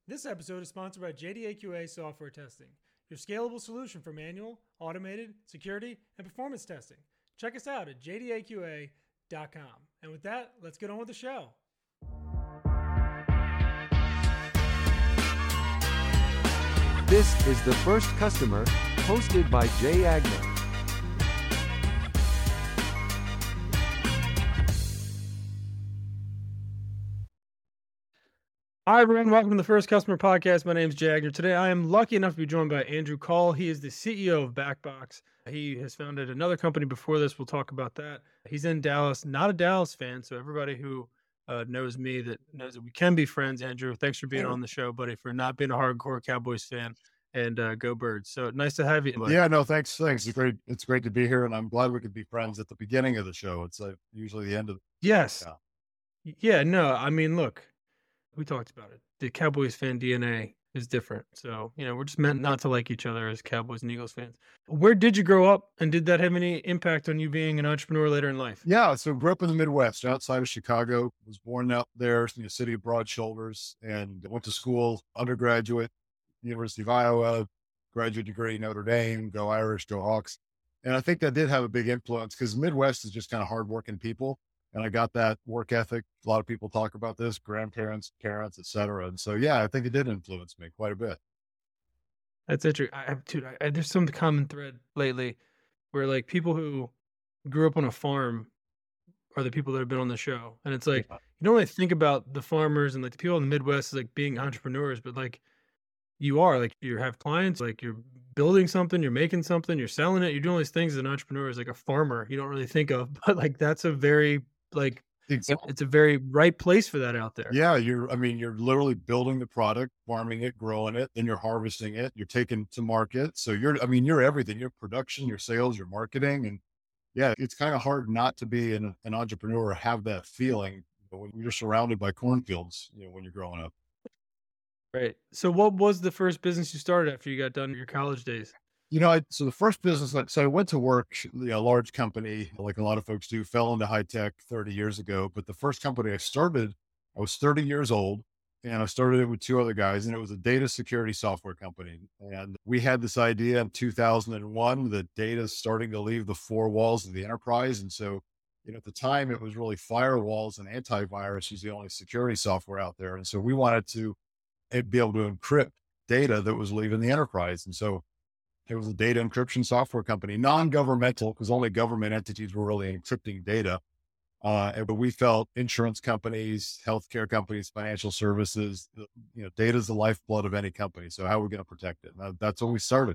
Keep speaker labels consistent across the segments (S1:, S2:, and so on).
S1: This episode is sponsored by JDAQA Software Testing, your scalable solution for manual, automated, security, and performance testing. Check us out at jdaqa.com. And with that, let's get on with the show.
S2: This is The First Customer, hosted by Jay Agnew.
S1: Hi, everyone. Welcome to the First Customer Podcast. My name is Jay Agnew. Today, I am lucky enough to be joined by Andrew Call. He is the CEO of Backbox. He has founded another company before this. We'll talk about that. He's in Dallas, not a Dallas fan. So everybody who knows me that knows that we can be friends. Andrew, thanks for being on the show, buddy, for not being a hardcore Cowboys fan. And go Birds. So nice to have you, buddy.
S3: Yeah, no, thanks. It's great to be here, and I'm glad we could be friends at the beginning of the show. It's usually the end of.
S1: Yes. Yeah. No. I mean, look, we talked about it. The Cowboys fan DNA is different. So, we're just meant not to like each other as Cowboys and Eagles fans. Where did you grow up, and did that have any impact on you being an entrepreneur later in life?
S3: Yeah, so grew up in the Midwest, outside of Chicago. Was born out there in the city of Broad Shoulders, and went to school, undergraduate, University of Iowa, graduate degree, Notre Dame, go Irish, go Hawks. And I think that did have a big influence because Midwest is just kind of hardworking people. And I got that work ethic. A lot of people talk about this, grandparents, parents, et cetera. And so, yeah, I think it did influence me quite a bit.
S1: That's interesting. There's some common thread lately where like people who grew up on a farm are the people that have been on the show. And it's like, you don't really think about the farmers and like the people in the Midwest as like being entrepreneurs, but like you are, like you have clients, like you're building something, you're making something, you're selling it, you're doing all these things as an entrepreneur, as like a farmer, you don't really think of, but like that's a very it's a very right place for that out there.
S3: Yeah, you're literally building the product, farming it, growing it, then you're harvesting it, you're taking it to market. So you're everything, your production, your sales, your marketing. And yeah, it's kind of hard not to be an entrepreneur or have that feeling when you're surrounded by cornfields, when you're growing up.
S1: Right. So what was the first business you started after you got done with your college days?
S3: So the first business, so I went to work, a large company, like a lot of folks do, fell into high tech 30 years ago. But the first company I started, I was 30 years old, and I started it with two other guys, and it was a data security software company. And we had this idea in 2001 that data is starting to leave the four walls of the enterprise. And so, at the time it was really firewalls and antivirus was the only security software out there. And so we wanted to be able to encrypt data that was leaving the enterprise. And so it was a data encryption software company, non-governmental, because only government entities were really encrypting data. But we felt insurance companies, healthcare companies, financial services, data is the lifeblood of any company. So how are we going to protect it? That's when we started.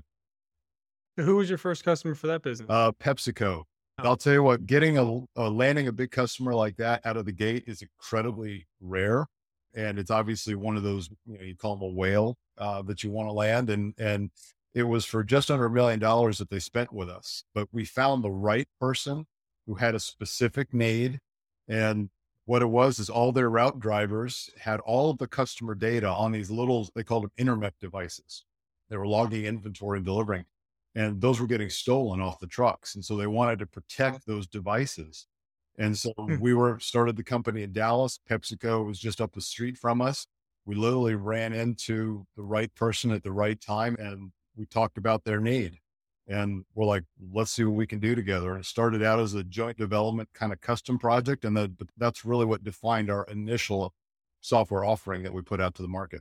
S1: Who was your first customer for that business?
S3: PepsiCo. I'll tell you what, landing a big customer like that out of the gate is incredibly rare. And it's obviously one of those, you call them a whale that you want to land. And it was for just under $1 million that they spent with us. But we found the right person who had a specific need. And what it was is all their route drivers had all of the customer data on these little, they called them intermec devices. They were logging inventory and delivering. And those were getting stolen off the trucks. And so they wanted to protect those devices. And so we started the company in Dallas. PepsiCo was just up the street from us. We literally ran into the right person at the right time, and we talked about their need. And we're like, let's see what we can do together. And it started out as a joint development kind of custom project. But that's really what defined our initial software offering that we put out to the market.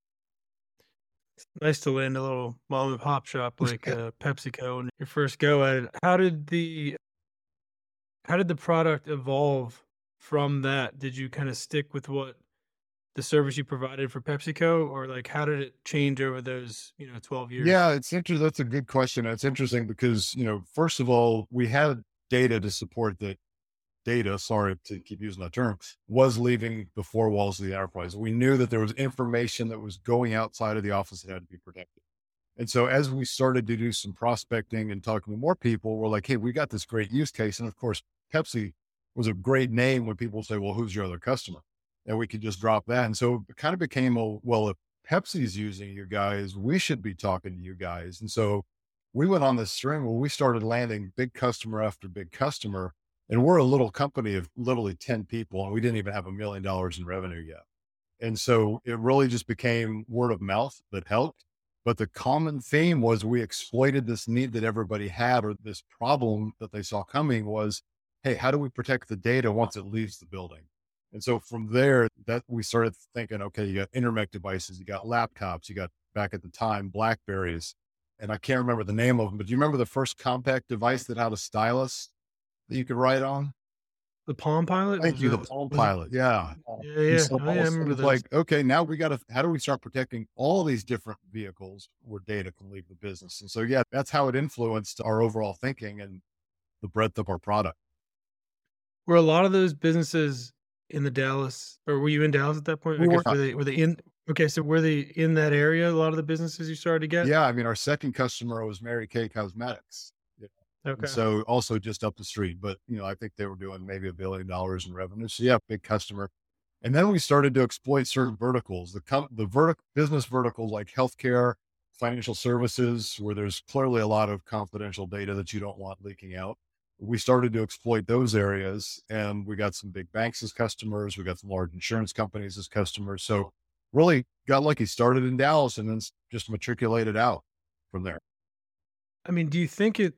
S1: It's nice to land a little mom and pop shop like PepsiCo and your first go at it. How did the product evolve from that? Did you kind of stick with what the service you provided for PepsiCo, or like, how did it change over those, 12 years?
S3: Yeah, it's interesting. That's a good question. It's interesting because, first of all, we had data to support that data, sorry to keep using that term, was leaving the four walls of the enterprise. We knew that there was information that was going outside of the office that had to be protected. And so as we started to do some prospecting and talking to more people, we're like, hey, we got this great use case. And of course, Pepsi was a great name when people say, well, who's your other customer? And we could just drop that. And so it kind of became, if Pepsi's using you guys, we should be talking to you guys. And so we went on this string where we started landing big customer after big customer. And we're a little company of literally 10 people, and we didn't even have $1 million in revenue yet. And so it really just became word of mouth that helped. But the common theme was we exploited this need that everybody had, or this problem that they saw coming was, hey, how do we protect the data once it leaves the building? And so from there, that we started thinking, okay, you got internet devices, you got laptops, you got back at the time, Blackberries, and I can't remember the name of them, but do you remember the first compact device that had a stylus that you could write on?
S1: The Palm Pilot?
S3: Thank you, the Palm Pilot. Yeah.
S1: Yeah,
S3: And
S1: yeah.
S3: so
S1: Oh,
S3: all
S1: yeah,
S3: of
S1: I
S3: a sudden
S1: remember
S3: it's
S1: those.
S3: like, okay, now we got to, how do we start protecting all these different vehicles where data can leave the business? And so, yeah, that's how it influenced our overall thinking and the breadth of our product.
S1: Were a lot of those businesses in the Dallas, or were you in Dallas at that point?
S3: We
S1: I
S3: were
S1: guess
S3: not.
S1: were they in? Okay, so were they in that area? A lot of the businesses you started to get.
S3: Yeah. I mean, our second customer was Mary Kay Cosmetics. Yeah. And
S1: Okay.
S3: so also just up the street, but I think they were doing maybe $1 billion in revenue. So yeah, big customer. And then we started to exploit certain verticals, the business verticals like healthcare, financial services, where there's clearly a lot of confidential data that you don't want leaking out. We started to exploit those areas, and we got some big banks as customers. We got some large insurance companies as customers. So really got lucky, started in Dallas and then just matriculated out from there.
S1: I mean, do you think it?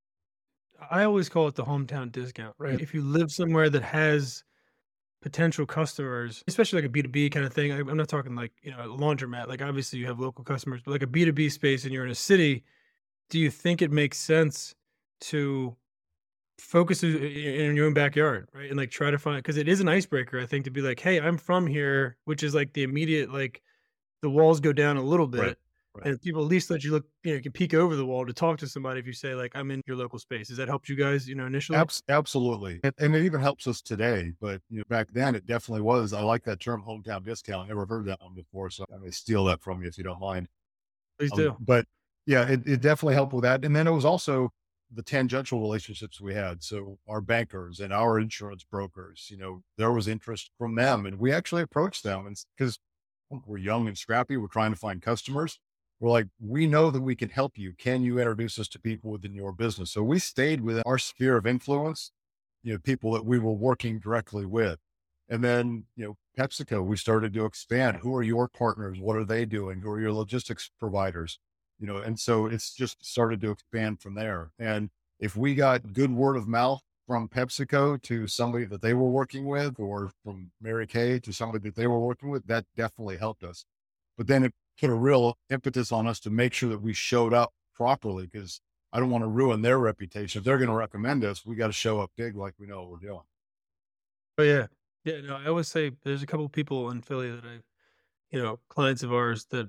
S1: I always call it the hometown discount, right? If you live somewhere that has potential customers, especially like a B2B kind of thing. I'm not talking like, a laundromat. Like obviously you have local customers, but like a B2B space and you're in a city, do you think it makes sense to focus in your own backyard, right? And like try to find, because it is an icebreaker, I think, to be like, hey, I'm from here, which is like the immediate, like the walls go down a little
S3: Right.
S1: bit.
S3: Right.
S1: And people at least let you look, you can peek over the wall to talk to somebody if you say, like, I'm in your local space. Has that helped you guys, initially?
S3: Absolutely. And it even helps us today. But back then it definitely was. I like that term hometown discount. Never heard that one before. So I may steal that from you if you don't mind.
S1: Please do.
S3: But yeah, it definitely helped with that. And then it was also the tangential relationships we had. So our bankers and our insurance brokers, there was interest from them, and we actually approached them, and because we're young and scrappy, we're trying to find customers. We're like, we know that we can help you. Can you introduce us to people within your business? So we stayed within our sphere of influence, people that we were working directly with. And then, PepsiCo, we started to expand. Who are your partners? What are they doing? Who are your logistics providers? And so it's just started to expand from there. And if we got good word of mouth from PepsiCo to somebody that they were working with, or from Mary Kay to somebody that they were working with, that definitely helped us. But then it put a real impetus on us to make sure that we showed up properly, because I don't want to ruin their reputation. If they're going to recommend us, we got to show up big, like we know what we're doing.
S1: Oh yeah. Yeah. No, I always say there's a couple people in Philly that clients of ours that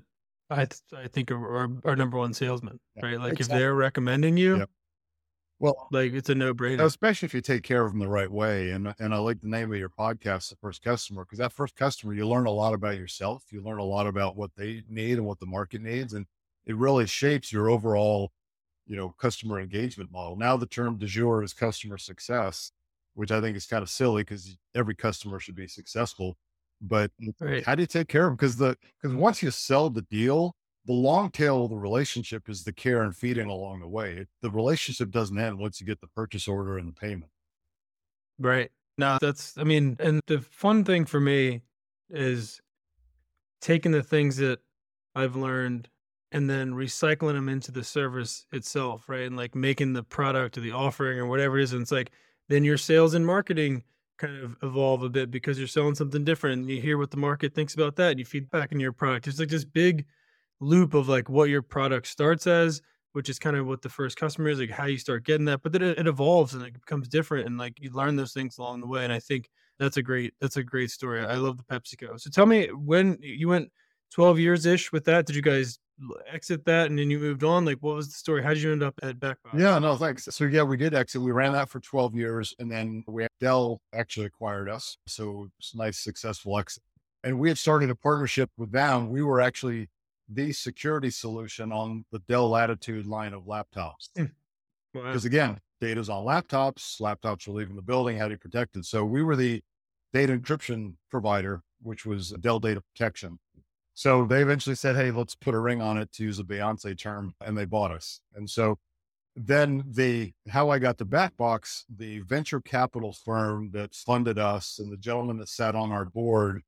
S1: I think are our number one salesman,
S3: Yeah,
S1: right? Like
S3: exactly.
S1: if they're recommending you,
S3: Yep. Well,
S1: like it's a no brainer.
S3: especially if you take care of them the right way. And I like the name of your podcast, The First Customer, because that first customer, you learn a lot about yourself. You learn a lot about what they need and what the market needs. And it really shapes your overall, customer engagement model. Now the term du jour is customer success, which I think is kind of silly because every customer should be successful. But
S1: Right.
S3: how do you take care of them? Because once you sell the deal, the long tail of the relationship is the care and feeding along the way. The relationship doesn't end once you get the purchase order and the payment.
S1: Right. No, and the fun thing for me is taking the things that I've learned and then recycling them into the service itself, right? And like making the product or the offering or whatever it is. And it's like, then your sales and marketing kind of evolve a bit because you're selling something different and you hear what the market thinks about that and you feed back into your product. It's like this big loop of like what your product starts as, which is kind of what the first customer is, like how you start getting that, but then it evolves and it becomes different and like you learn those things along the way. And I think that's a great story. I love the PepsiCo. So tell me, when you went 12 years ish with that, did you guys exit that and then you moved on? Like what was the story? How did you end up at Backbox?
S3: Yeah, no, thanks. So yeah, we did exit. We ran that for 12 years, and then Dell actually acquired us. So it's a nice, successful exit. And we had started a partnership with them. We were actually the security solution on the Dell Latitude line of laptops.
S1: Wow.
S3: Because again, data's on laptops are leaving the building, how do you protect it? So we were the data encryption provider, which was Dell Data Protection. So they eventually said, hey, let's put a ring on it, to use a Beyonce term, and they bought us. And so then how I got to Backbox, the venture capital firm that funded us and the gentleman that sat on our board,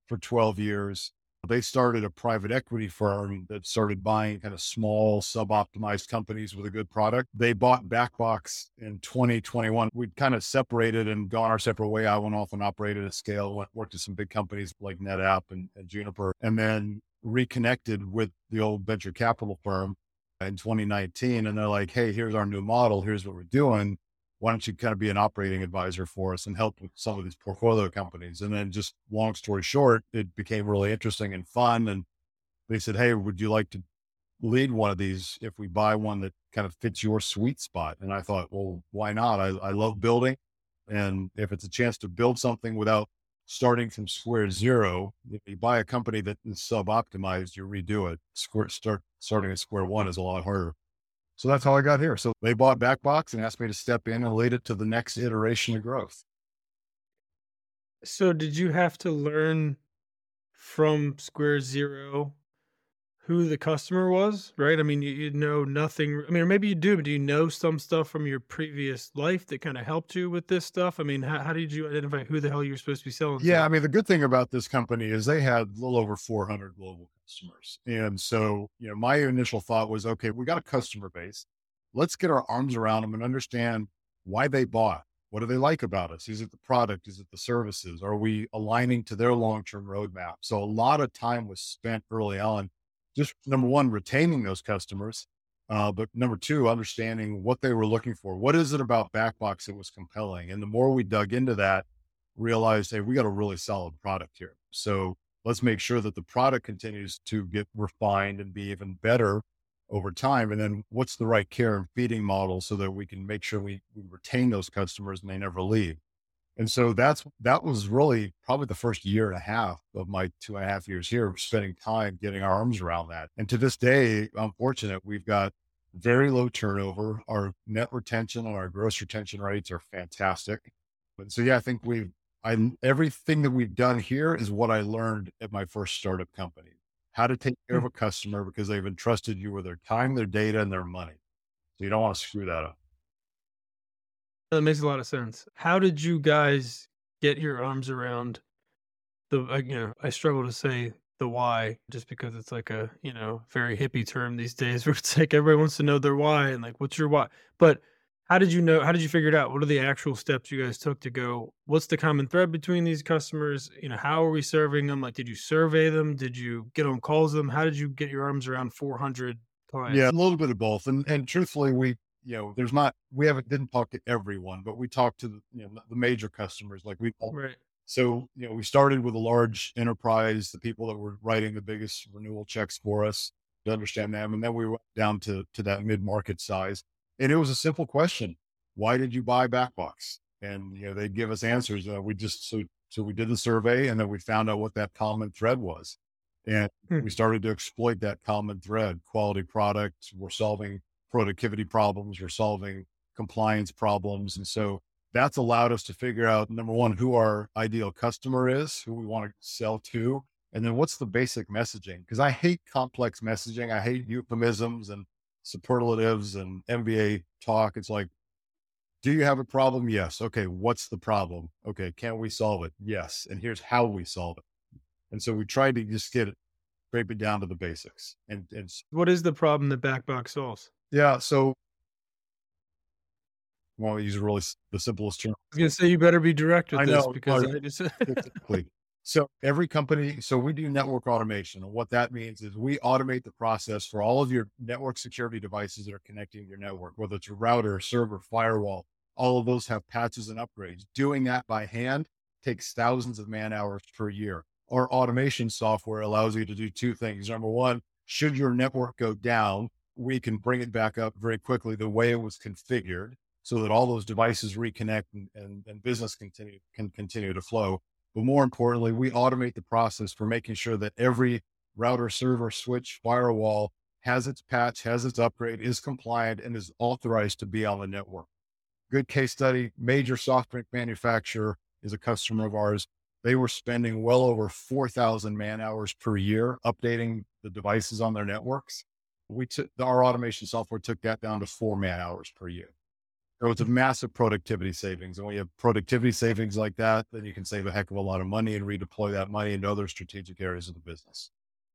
S3: for 12 years. They started a private equity firm that started buying kind of small, sub-optimized companies with a good product. They bought Backbox in 2021. We'd kind of separated and gone our separate way. I went off and operated at scale, worked at some big companies like NetApp and Juniper, and then reconnected with the old venture capital firm in 2019. And they're like, hey, here's our new model. Here's what we're doing. Why don't you kind of be an operating advisor for us and help with some of these portfolio companies? And then just long story short, it became really interesting and fun. And they said, hey, would you like to lead one of these if we buy one that kind of fits your sweet spot? And I thought, well, why not? I love building. And if it's a chance to build something without starting from square zero, if you buy a company that is sub-optimized, you redo it. Starting at square one is a lot harder. So that's how I got here. So they bought Backbox and asked me to step in and lead it to the next iteration of growth.
S1: So did you have to learn from square zero who the customer was, right? I mean, you know nothing. I mean, or maybe you do, but do you know some stuff from your previous life that kind of helped you with this stuff? I mean, how did you identify who the hell you're supposed to be selling
S3: Yeah.
S1: to?
S3: I mean, the good thing about this company is they had a little over 400 global customers. And so, my initial thought was, okay, we got a customer base. Let's get our arms around them and understand why they bought. What do they like about us? Is it the product? Is it the services? Are we aligning to their long-term roadmap? So a lot of time was spent early on, just number one, retaining those customers. But number two, understanding what they were looking for. What is it about Backbox that was compelling? And the more we dug into that, realized, hey, we got a really solid product here. So let's make sure that the product continues to get refined and be even better over time. And then what's the right care and feeding model so that we can make sure we retain those customers and they never leave. And so that was really probably the first year and a half of my 2.5 years here, spending time getting our arms around that. And to this day, I'm fortunate. We've got very low turnover. Our net retention and our gross retention rates are fantastic. And so, yeah, I think everything that we've done here is what I learned at my first startup company, how to take care of a customer because they've entrusted you with their time, their data, and their money. So you don't want to screw that up.
S1: That makes a lot of sense. How did you guys get your arms around I struggle to say the why just because it's like a, very hippie term these days where it's like everybody wants to know their why and like, what's your why? But how did you figure it out? What are the actual steps you guys took to go, what's the common thread between these customers? How are we serving them? Like, did you survey them? Did you get on calls with them? How did you get your arms around 400 clients?
S3: Yeah, a little bit of both. And truthfully, we didn't talk to everyone, but we talked to the major customers. Like
S1: Right.
S3: So, we started with a large enterprise, the people that were writing the biggest renewal checks for us to understand them. And then we went down to that mid-market size. And it was a simple question. Why did you buy Backbox? And, they'd give us answers. So we did the survey and then we found out what that common thread was. And we started to exploit that common thread, quality product. We're solving productivity problems. We're solving compliance problems. And so that's allowed us to figure out, number one, who our ideal customer is, who we want to sell to, and then what's the basic messaging? Because I hate complex messaging. I hate euphemisms and superlatives and MBA talk. It's like, do you have a problem? Yes. Okay. What's the problem? Okay. Can we solve it? Yes. And here's how we solve it. And so we tried to just scrape it down to the basics. And
S1: What is the problem that Backbox solves?
S3: yeah. So well, use the simplest term.
S1: I was going to say, you better be direct with
S3: I
S1: this
S3: know,
S1: because
S3: right.
S1: I just,
S3: Exactly. So every company, so we do network automation. And what that means is we automate the process for all of your network security devices that are connecting to your network, whether it's a router, server, firewall, all of those have patches and upgrades. Doing that by hand takes thousands of man hours per year. Our automation software allows you to do two things. Number one, should your network go down, we can bring it back up very quickly the way it was configured so that all those devices reconnect and business can continue to flow. But more importantly, we automate the process for making sure that every router, server, switch, firewall has its patch, has its upgrade, is compliant, and is authorized to be on the network. Good case study, major soft drink manufacturer is a customer of ours. They were spending well over 4,000 man hours per year updating the devices on their networks. Our automation software took that down to 4 man hours per year. So it's a massive productivity savings. And when you have productivity savings like that, then you can save a heck of a lot of money and redeploy that money into other strategic areas of the business.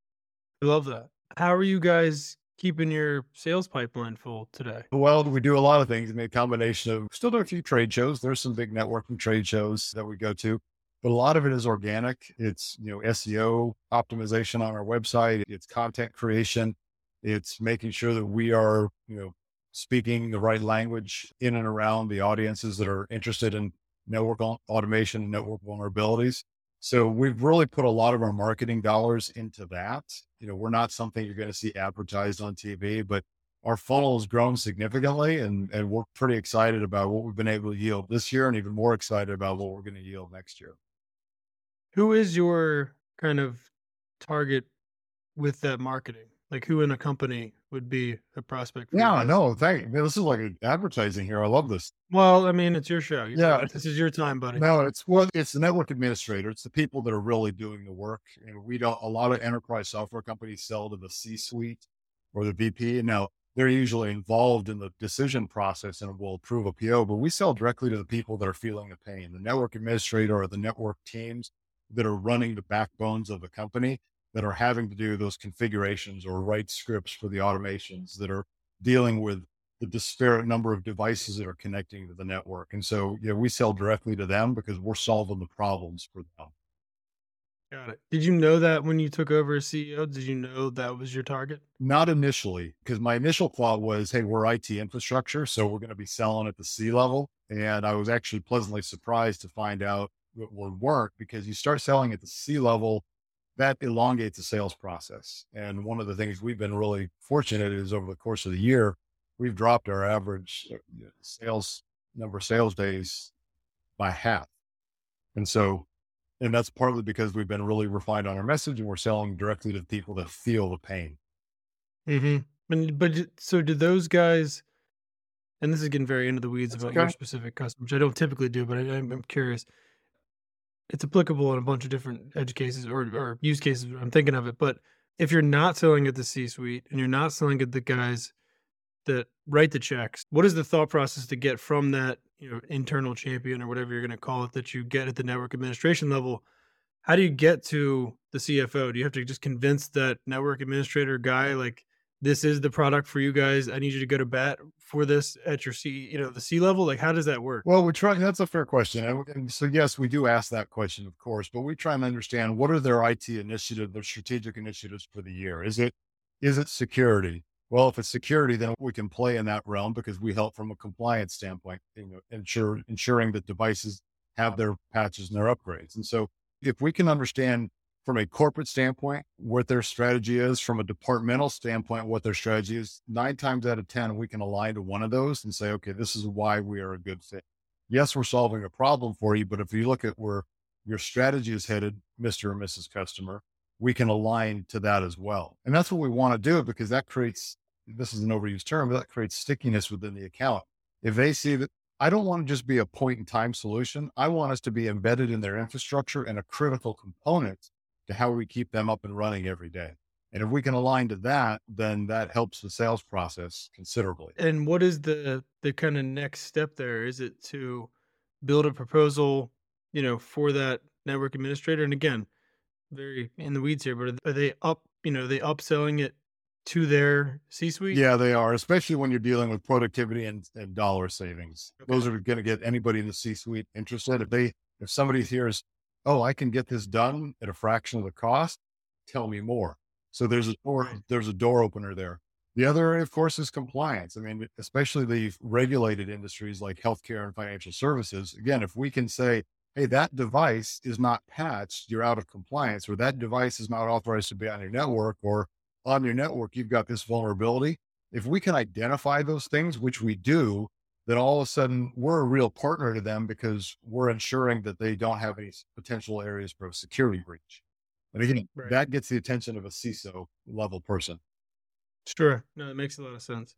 S1: I love that. How are you guys keeping your sales pipeline full today?
S3: Well, we do a lot of things. I mean, a combination of still do a few trade shows. There's some big networking trade shows that we go to, but a lot of it is organic. It's, SEO optimization on our website. It's content creation. It's making sure that we are, speaking the right language in and around the audiences that are interested in automation and network vulnerabilities. So we've really put a lot of our marketing dollars into that. We're not something you're going to see advertised on TV, but our funnel has grown significantly and we're pretty excited about what we've been able to yield this year and even more excited about what we're going to yield next year.
S1: Who is your kind of target with that marketing? Like who in a company would be a prospect for you
S3: Yeah,
S1: guys?
S3: no, man, this is like advertising here. I love this.
S1: Well, I mean, it's your show.
S3: Yeah.
S1: This is your time, buddy.
S3: No, it's the network administrator. It's the people that are really doing the work. And a lot of enterprise software companies sell to the C-suite or the VP. And now they're usually involved in the decision process and will approve a PO, but we sell directly to the people that are feeling the pain. The network administrator or the network teams that are running the backbones of the company that are having to do those configurations or write scripts for the automations that are dealing with the disparate number of devices that are connecting to the network. And so, we sell directly to them because we're solving the problems for them.
S1: Got it. Did you know that when you took over as CEO? Did you know that was your target?
S3: Not initially, because my initial thought was, hey, we're IT infrastructure, so we're going to be selling at the C level. And I was actually pleasantly surprised to find out it would work because you start selling at the C level, that elongates the sales process. And one of the things we've been really fortunate is over the course of the year, we've dropped our average sales days by half. And that's partly because we've been really refined on our message and we're selling directly to the people that feel the pain.
S1: So do those guys, and this is getting very into the weeds
S3: That's
S1: about
S3: okay.
S1: your specific customer, which I don't typically do, but I'm curious. It's applicable in a bunch of different edge cases or use cases. I'm thinking of it, but if you're not selling at the C-suite and you're not selling at the guys that write the checks, what is the thought process to get from that, internal champion or whatever you're going to call it that you get at the network administration level? How do you get to the CFO? Do you have to just convince that network administrator guy, like, this is the product for you guys? I need you to go to bat for this at your the C level. Like, how does that work?
S3: Well, that's a fair question. And so, yes, we do ask that question, of course, but we try and understand what are their IT initiatives, their strategic initiatives for the year. Is it security? Well, if it's security, then we can play in that realm because we help from a compliance standpoint, ensuring that devices have their patches and their upgrades. And so if we can understand from a corporate standpoint what their strategy is, from a departmental standpoint what their strategy is, 9 times out of 10, we can align to one of those and say, okay, this is why we are a good fit. Yes, we're solving a problem for you, but if you look at where your strategy is headed, Mr. or Mrs. Customer, we can align to that as well. And that's what we want to do because that creates, this is an overused term, but that creates stickiness within the account. If they see that I don't want to just be a point in time solution, I want us to be embedded in their infrastructure and a critical component to how we keep them up and running every day. And if we can align to that, then that helps the sales process considerably.
S1: And what is the kind of next step there? Is it to build a proposal, for that network administrator? And again, very in the weeds here, but are they upselling it to their C-suite?
S3: Yeah, they are, especially when you're dealing with productivity and dollar savings.
S1: Okay.
S3: Those are going to get anybody in the C-suite interested. If somebody hears, oh, I can get this done at a fraction of the cost, tell me more. So there's a door opener there. The other, of course, is compliance. I mean, especially the regulated industries like healthcare and financial services. Again, if we can say, hey, that device is not patched, you're out of compliance, or that device is not authorized to be on your network, or on your network, you've got this vulnerability. If we can identify those things, which we do, then all of a sudden we're a real partner to them because we're ensuring that they don't have any potential areas for a security breach. And again, that gets the attention of a CISO level person.
S1: Sure. No, it makes a lot of sense.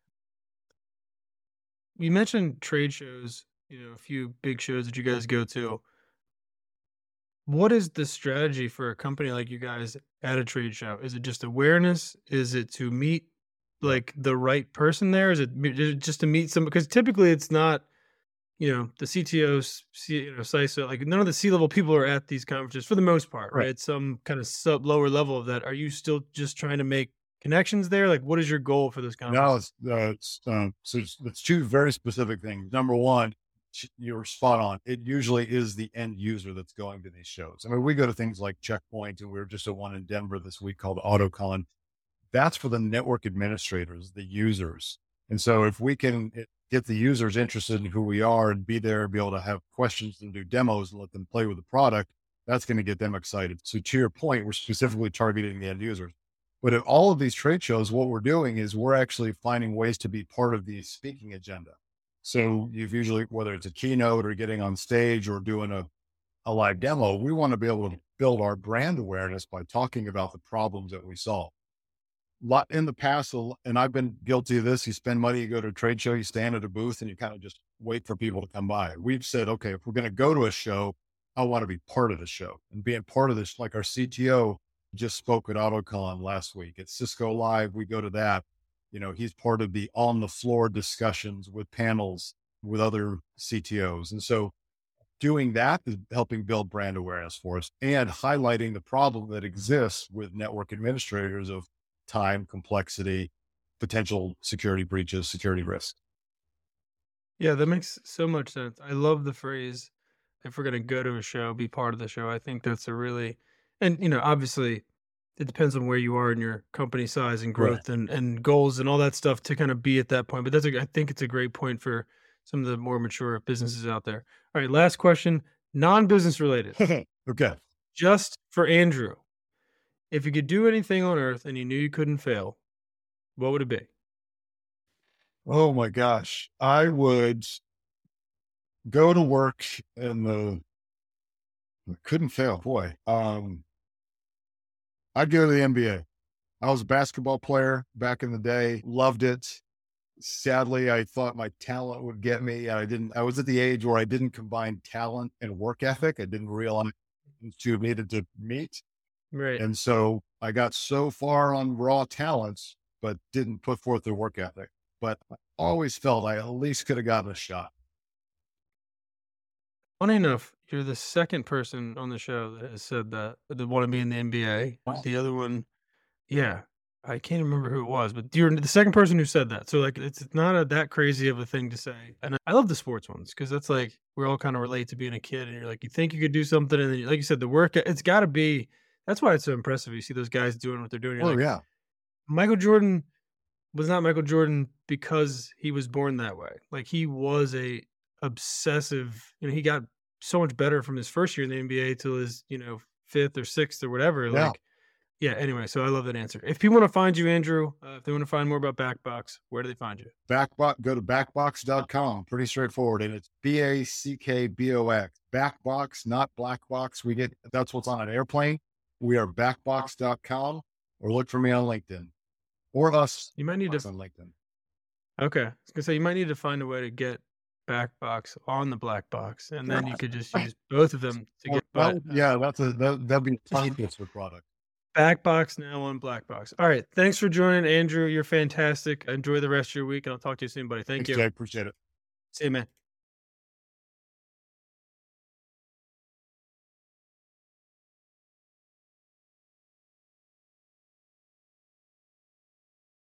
S1: You mentioned trade shows, a few big shows that you guys go to. What is the strategy for a company like you guys at a trade show? Is it just awareness? Is it to meet like the right person there? Is it just to meet some? Because typically it's not, the CTOs, CISO, like none of the C-level people are at these conferences for the most part,
S3: Right.
S1: right? Some kind of lower level of that. Are you still just trying to make connections there? Like, what is your goal for those
S3: No,
S1: conferences?
S3: it's two very specific things. Number one, you're spot on. It usually is the end user that's going to these shows. I mean, we go to things like Checkpoint, and we were just at one in Denver this week called AutoCon. That's for the network administrators, the users. And so if we can get the users interested in who we are and be there and be able to have questions and do demos and let them play with the product, that's going to get them excited. So to your point, we're specifically targeting the end users. But at all of these trade shows, what we're doing is we're actually finding ways to be part of the speaking agenda. So you've usually, whether it's a keynote or getting on stage or doing a live demo, we want to be able to build our brand awareness by talking about the problems that we solve. Lot in the past, and I've been guilty of this. You spend money, you go to a trade show, you stand at a booth and you kind of just wait for people to come by. We've said, okay, if we're going to go to a show, I want to be part of the show, and being part of this. Like our CTO just spoke at AutoCon last week at Cisco Live. We go to that, he's part of the on the floor discussions with panels with other CTOs. And so doing that is helping build brand awareness for us and highlighting the problem that exists with network administrators of time, complexity, potential security breaches, security risk.
S1: Yeah, that makes so much sense. I love the phrase, if we're going to go to a show, be part of the show. I think that's a really, and obviously it depends on where you are in your company size and
S3: Right.
S1: growth and goals and all that stuff to kind of be at that point. But I think it's a great point for some of the more mature businesses out there. All right, last question, non-business related,
S3: Okay.
S1: just for Andrew. If you could do anything on earth and you knew you couldn't fail, what would it be?
S3: Oh my gosh. I would go to work couldn't fail. Boy. I'd go to the NBA. I was a basketball player back in the day, loved it. Sadly, I thought my talent would get me. I was at the age where I didn't combine talent and work ethic. I didn't realize the two needed to meet.
S1: Right.
S3: And so I got so far on raw talents, but didn't put forth the work ethic. But I always felt I at least could have gotten a shot.
S1: Funny enough, you're the second person on the show that has said that want to be in the NBA.
S3: Wow.
S1: The other one, yeah, I can't remember who it was, but you're the second person who said that. So like, it's not that crazy of a thing to say. And I love the sports ones because that's like we all kind of relate to being a kid, and you're like, you think you could do something, and then like you said, the work it's got to be. That's why it's so impressive. You see those guys doing what they're doing. You're
S3: Oh
S1: like,
S3: yeah.
S1: Michael Jordan was not Michael Jordan because he was born that way. Like he was a obsessive, he got so much better from his first year in the NBA till his, fifth or sixth or whatever.
S3: Yeah.
S1: Like, yeah, anyway, so I love that answer. If people want to find you, Andrew, if they want to find more about Backbox, where do they find you?
S3: Go to backbox.com. Pretty straightforward. And it's BACKBOX. Backbox, not black box. That's what's on an airplane. We are backbox.com, or look for me on LinkedIn or us
S1: You might need to,
S3: on LinkedIn.
S1: okay. I was gonna say you might need to find a way to get Backbox on the black box, and then you could just use both of them to get. But
S3: Yeah, that'd be a good product.
S1: Backbox now on Blackbox. All right. Thanks for joining, Andrew. You're fantastic. Enjoy the rest of your week, and I'll talk to you soon, buddy. Thank
S3: Thanks,
S1: you.
S3: Jay. Appreciate it.
S1: See you, man.